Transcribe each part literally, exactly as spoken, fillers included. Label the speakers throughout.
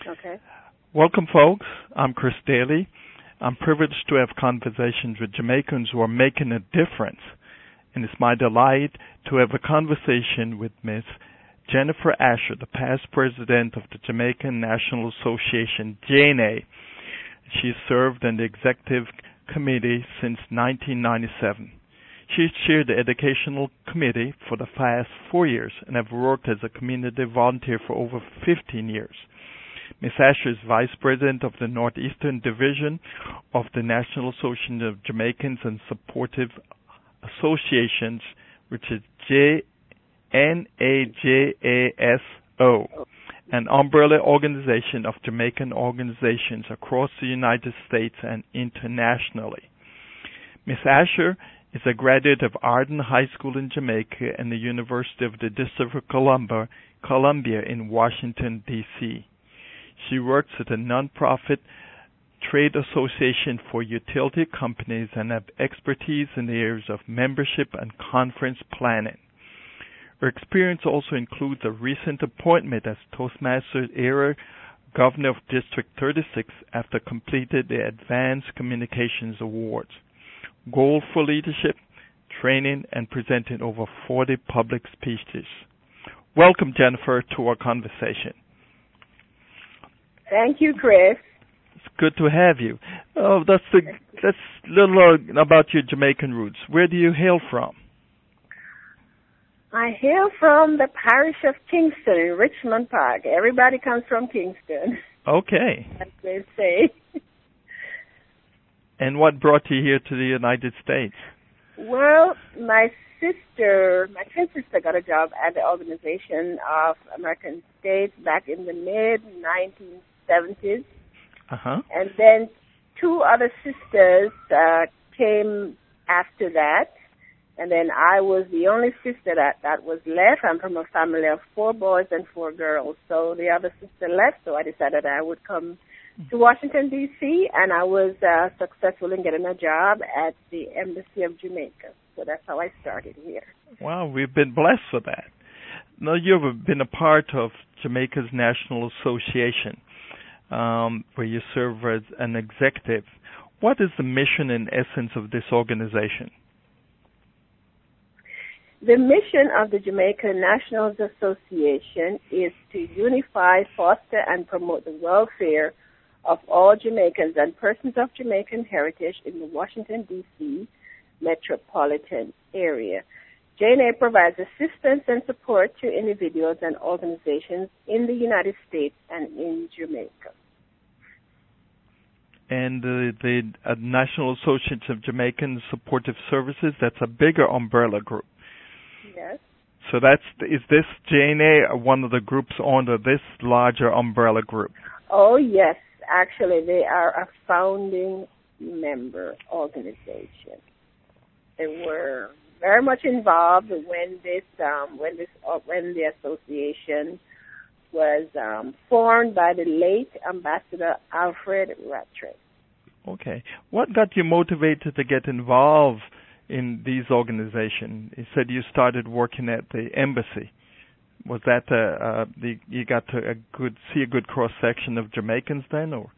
Speaker 1: Okay.
Speaker 2: Welcome, folks. I'm Chris Daly. I'm privileged to have conversations with Jamaicans who are making a difference, and it's my delight to have a conversation with Miss Jennifer Asher, the past president of the Jamaican National Association, J N A. She served on the executive committee since nineteen ninety-seven. She chaired the educational committee for the past four years and have worked as a community volunteer for over fifteen years. Miz Asher is Vice President of the Northeastern Division of the National Association of Jamaicans and Supportive Associations, which is J N A J A S O, an umbrella organization of Jamaican organizations across the United States and internationally. Miz Asher is a graduate of Arden High School in Jamaica and the University of the District of Columbia, Columbia in Washington, D C She works at a nonprofit trade association for utility companies and has expertise in the areas of membership and conference planning. Her experience also includes a recent appointment as Toastmasters Era Governor of District thirty-six after completed the Advanced Communications Awards. Goal for leadership, training, and presenting over forty public speeches. Welcome, Jennifer, to our conversation.
Speaker 1: Thank you, Chris.
Speaker 2: It's good to have you. Oh, that's the, that's a little uh, about your Jamaican roots. Where do you hail from?
Speaker 1: I hail from the parish of Kingston in Richmond Park. Everybody comes from Kingston.
Speaker 2: Okay.
Speaker 1: As they say.
Speaker 2: And what brought you here to the United States?
Speaker 1: Well, my sister, my twin sister got a job at the Organization of American States back in the mid nineteen seventies.
Speaker 2: Uh-huh.
Speaker 1: And then two other sisters uh, came after that. And then I was the only sister that, that was left. I'm from a family of four boys and four girls. So the other sister left, so I decided I would come to Washington, D C, and I was uh, successful in getting a job at the Embassy of Jamaica. So that's how I started here.
Speaker 2: Wow, we've been blessed for that. Now, you've been a part of Jamaica's National Association, um, where you serve as an executive. What is the mission and essence of this organization?
Speaker 1: The mission of the Jamaican Nationals Association is to unify, foster, and promote the welfare of all Jamaicans and persons of Jamaican heritage in the Washington, D C metropolitan area. J N A provides assistance and support to individuals and organizations in the United States and in Jamaica.
Speaker 2: And uh, the uh, National Association of Jamaican Supportive Services, that's a bigger umbrella group.
Speaker 1: Yes.
Speaker 2: So that's is this J N A one of the groups under this larger umbrella group?
Speaker 1: Oh, yes. Actually, they are a founding member organization. They were very much involved when this um, when this uh, when the association was um, formed by the late Ambassador Alfred Rattray.
Speaker 2: Okay. What got you motivated to get involved in these organizations? You said you started working at the embassy. Was that uh, uh, the, you got to a good see a good cross section of Jamaicans then, or?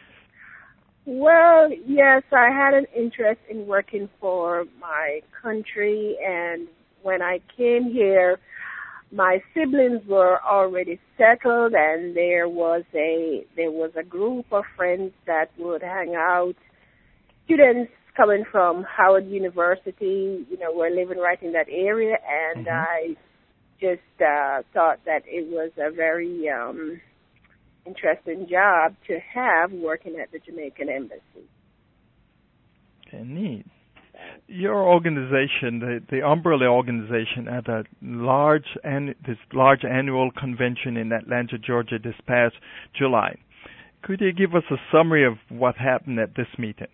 Speaker 1: Well, yes, I had an interest in working for my country, and when I came here, my siblings were already settled, and there was a there was a group of friends that would hang out. Students coming from Howard University, you know, were living right in that area, and
Speaker 2: mm-hmm.
Speaker 1: I just uh, thought that it was a very um, interesting job to have working at the Jamaican Embassy.
Speaker 2: Okay, neat. Your organization, the, the umbrella organization, had a large an, this large annual convention in Atlanta, Georgia, this past July. Could you give us a summary of what happened at this meeting?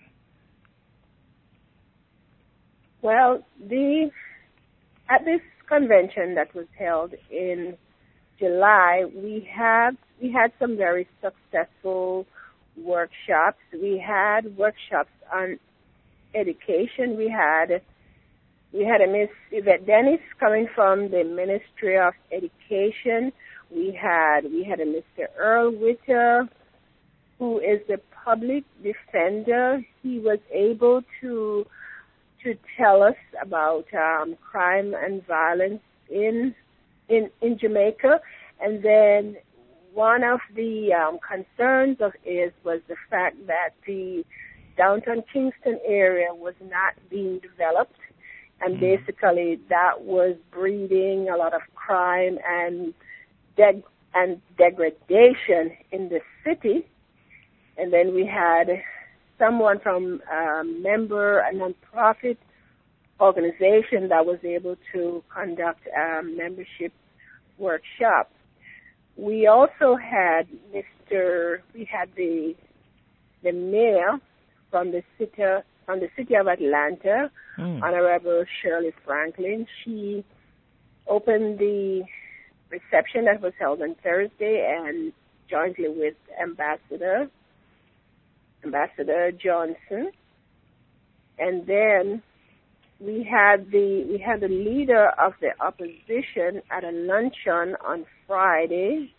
Speaker 1: Well, the at this convention that was held in July, we had we had some very successful workshops. We had workshops on education. We had we had a Miss Yvette Dennis coming from the Ministry of Education. we had we had a Mister Earl Witter, who is the public defender. He was able to to tell us about um, crime and violence in in in Jamaica, and then one of the um, concerns of his was the fact that the downtown Kingston area was not being developed, and mm-hmm. basically that was breeding a lot of crime and deg- and degradation in the city. And then we had someone from a member, a non-profit organization that was able to conduct a membership workshop. We also had Mister We had the the mayor from the city from the city of Atlanta, mm. Honorable Shirley Franklin. She opened the reception that was held on Thursday, and jointly with Ambassador Ambassador Johnson. And then we had the we had the leader of the opposition at a luncheon on Friday,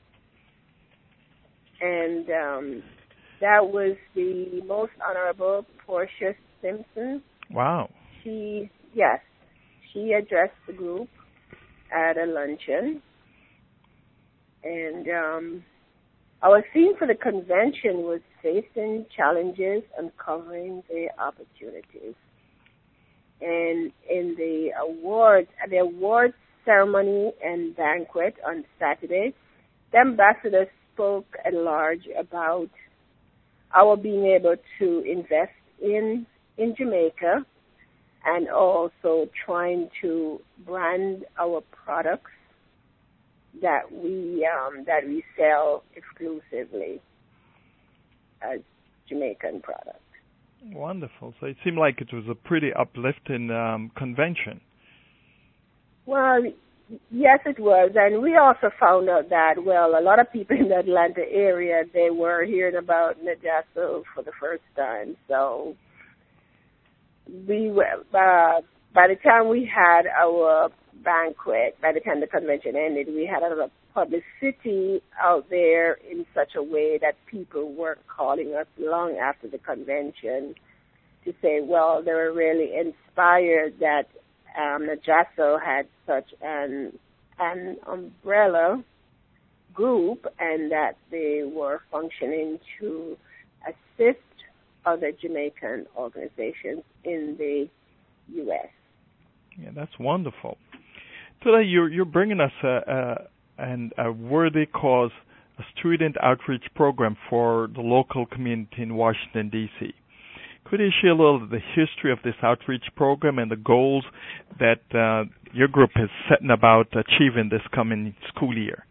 Speaker 1: and um, that was the Most Honorable Portia Simpson.
Speaker 2: Wow.
Speaker 1: She yes, she addressed the group at a luncheon, and um, our theme for the convention was facing challenges, uncovering the opportunities. And in the awards, at the awards ceremony and banquet on Saturday, the ambassador spoke at large about our being able to invest in in Jamaica, and also trying to brand our products that we um, that we sell exclusively as Jamaican products.
Speaker 2: Wonderful. So it seemed like it was a pretty uplifting um, convention.
Speaker 1: Well, yes, it was. And we also found out that, well, a lot of people in the Atlanta area, they were hearing about Najaso for the first time. So we were, uh, by the time we had our banquet, by the time the convention ended, we had a lot of publicity out there in such a way that people were calling us long after the convention to say, well, they were really inspired that um, Najaso had such an an umbrella group, and that they were functioning to assist other Jamaican organizations in the U S.
Speaker 2: Yeah, that's wonderful. Today you're you're bringing us a, a and a worthy cause, a student outreach program for the local community in Washington, D C Could you share a little of the history of this outreach program and the goals that uh, your group is setting about achieving this coming school year?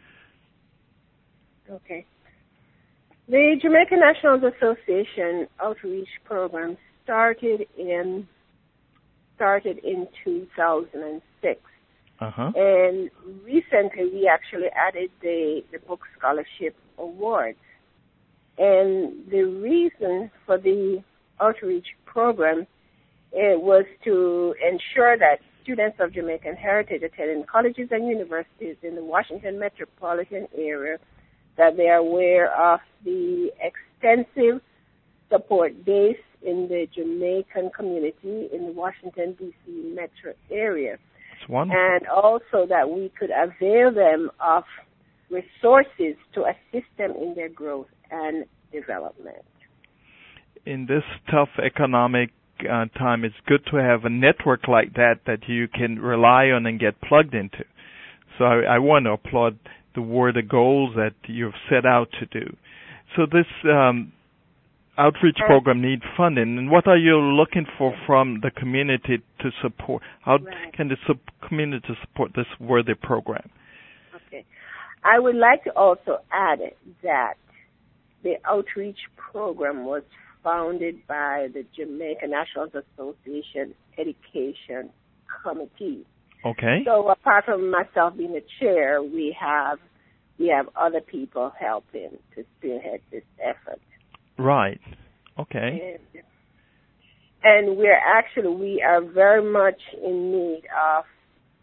Speaker 1: Okay. The Jamaican Nationals Association outreach program started in started in two thousand six.
Speaker 2: Uh-huh.
Speaker 1: And recently we actually added the, the Book Scholarship Award. And the reason for the outreach program it was to ensure that students of Jamaican heritage attending colleges and universities in the Washington metropolitan area, that they are aware of the extensive support base in the Jamaican community in the Washington, D C metro area.
Speaker 2: Wonderful.
Speaker 1: And also that we could avail them of resources to assist them in their growth and development.
Speaker 2: In this tough economic uh, time, it's good to have a network like that that you can rely on and get plugged into. So I, I want to applaud the word, the goals that you've set out to do. So this um, outreach program needs funding, and what are you looking for from the community to support? How
Speaker 1: right.
Speaker 2: can the sub- community support this worthy program?
Speaker 1: Okay. I would like to also add that the outreach program was founded by the Jamaica Nationals Association Education Committee.
Speaker 2: Okay.
Speaker 1: So apart from myself being the chair, we have we have other people helping to spearhead this effort.
Speaker 2: Right. Okay.
Speaker 1: And, and we're actually, we are very much in need of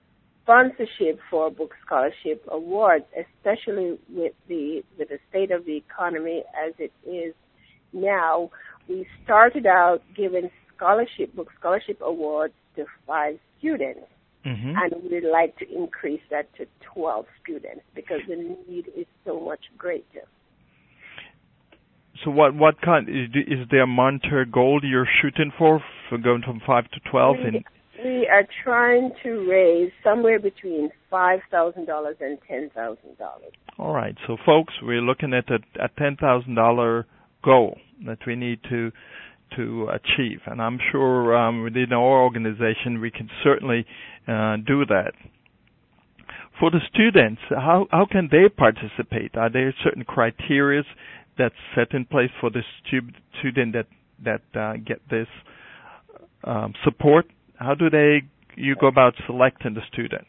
Speaker 1: sponsorship for book scholarship awards, especially with the with the state of the economy as it is now. We started out giving scholarship book scholarship awards to five students, mm-hmm. and we'd like to increase that to twelve students because the need is so much greater.
Speaker 2: So what what kind is, is there a monetary goal you're shooting for, for going from five to twelve?
Speaker 1: We,
Speaker 2: in
Speaker 1: we are trying to raise somewhere between five thousand dollars and ten thousand dollars.
Speaker 2: All right. So, folks, we're looking at a, a ten thousand dollars goal that we need to to achieve. And I'm sure um, within our organization we can certainly uh, do that. For the students, how, how can they participate? Are there certain criteria that's set in place for the stu- student that, that uh, get this um, support? How do they you go about selecting the students?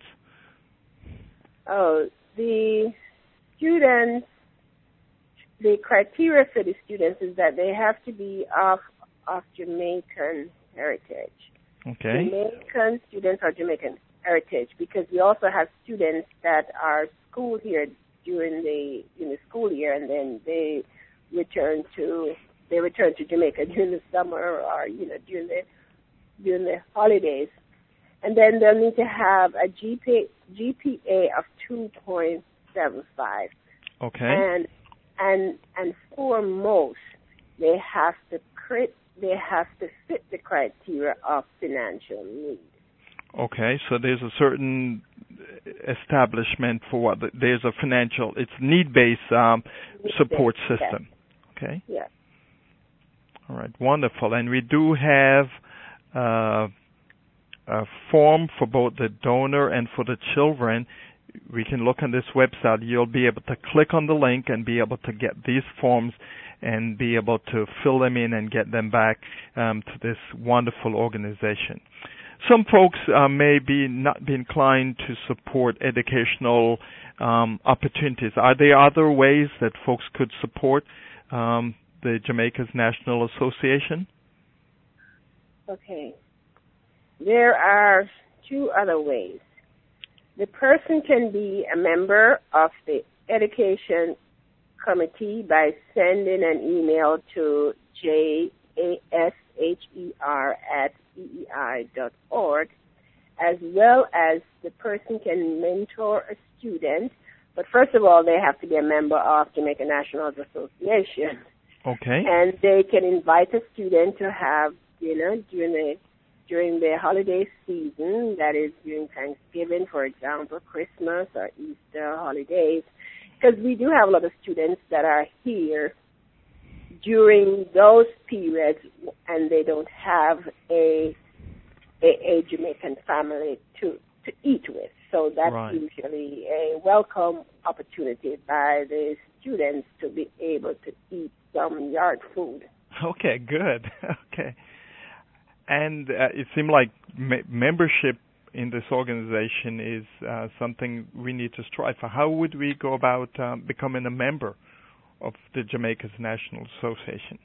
Speaker 1: Oh, the students, the criteria for the students is that they have to be of, of Jamaican heritage.
Speaker 2: Okay.
Speaker 1: Jamaican students are Jamaican heritage because we also have students that are schooled here during the in the school year and then they return to they return to Jamaica during the summer or you know during the during the holidays, and then they'll need to have a G P A, G P A of two point seven five.
Speaker 2: Okay.
Speaker 1: And and and for most, they have to crit they have to fit the criteria of financial need.
Speaker 2: Okay, so there's a certain establishment for what there's a financial it's need-based um, need support based, system.
Speaker 1: Yes.
Speaker 2: Okay.
Speaker 1: Yes.
Speaker 2: All right, wonderful, and we do have uh, a form for both the donor and for the children. We can look on this website. You'll be able to click on the link and be able to get these forms and be able to fill them in and get them back um, to this wonderful organization. Some folks uh, may be not be inclined to support educational um, opportunities. Are there other ways that folks could support um, the Jamaica's National Association?
Speaker 1: Okay. There are two other ways. The person can be a member of the education committee by sending an email to J A S H E R at E E I dot org, as well as the person can mentor a student. But first of all, they have to be a member of Jamaica Nationals Association.
Speaker 2: Okay.
Speaker 1: And they can invite a student to have dinner during the during the holiday season, that is during Thanksgiving, for example, Christmas or Easter holidays, because we do have a lot of students that are here during those periods and they don't have a a, a Jamaican family to, to eat with. So that's
Speaker 2: right.
Speaker 1: usually a welcome opportunity by the students to be able to eat some yard food.
Speaker 2: Okay, good. Okay. And uh, it seemed like me- membership in this organization is uh, something we need to strive for. How would we go about um, becoming a member of the Jamaica's National Association?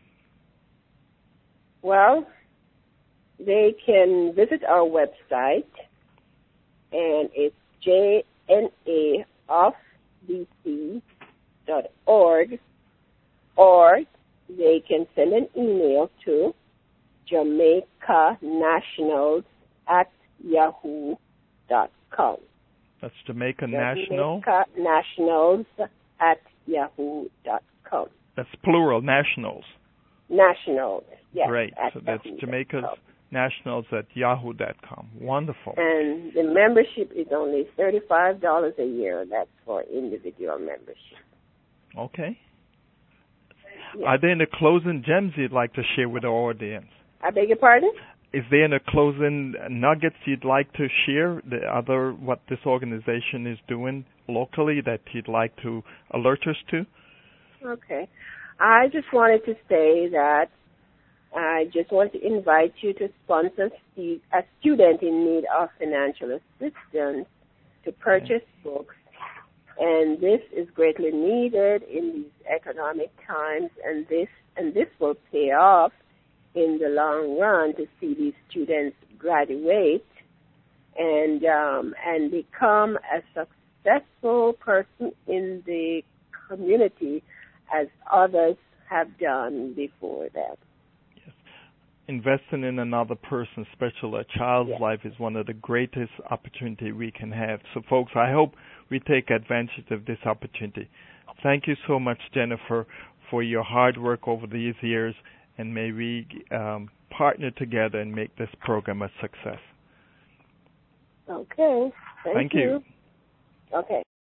Speaker 1: Well, they can visit our website, and it's J N A off B C dot org, or they can send an email to Jamaica Nationals at yahoo dot com.
Speaker 2: That's Jamaica National?
Speaker 1: Jamaica Nationals at yahoo dot com.
Speaker 2: That's plural, nationals.
Speaker 1: Nationals, yes.
Speaker 2: Great. So that's Jamaica's Nationals at yahoo dot com. Wonderful.
Speaker 1: And the membership is only thirty-five dollars a year. That's for individual membership.
Speaker 2: Okay.
Speaker 1: Yes.
Speaker 2: Are there any closing gems you'd like to share with our audience?
Speaker 1: I beg your pardon?
Speaker 2: Is there any closing nuggets you'd like to share, the other, what this organization is doing locally that you'd like to alert us to?
Speaker 1: Okay. I just wanted to say that I just want to invite you to sponsor a student in need of financial assistance to purchase okay. books. And this is greatly needed in these economic times, and this and this will pay off in the long run to see these students graduate and um, and become a successful person in the community as others have done before them.
Speaker 2: Yes. Investing in another person, especially a child's
Speaker 1: Yes.
Speaker 2: life, is one of the greatest opportunities we can have. So, folks, I hope we take advantage of this opportunity. Thank you so much, Jennifer, for your hard work over these years, and may we um, partner together and make this program a success.
Speaker 1: Okay. Thank,
Speaker 2: Thank you.
Speaker 1: you. Okay.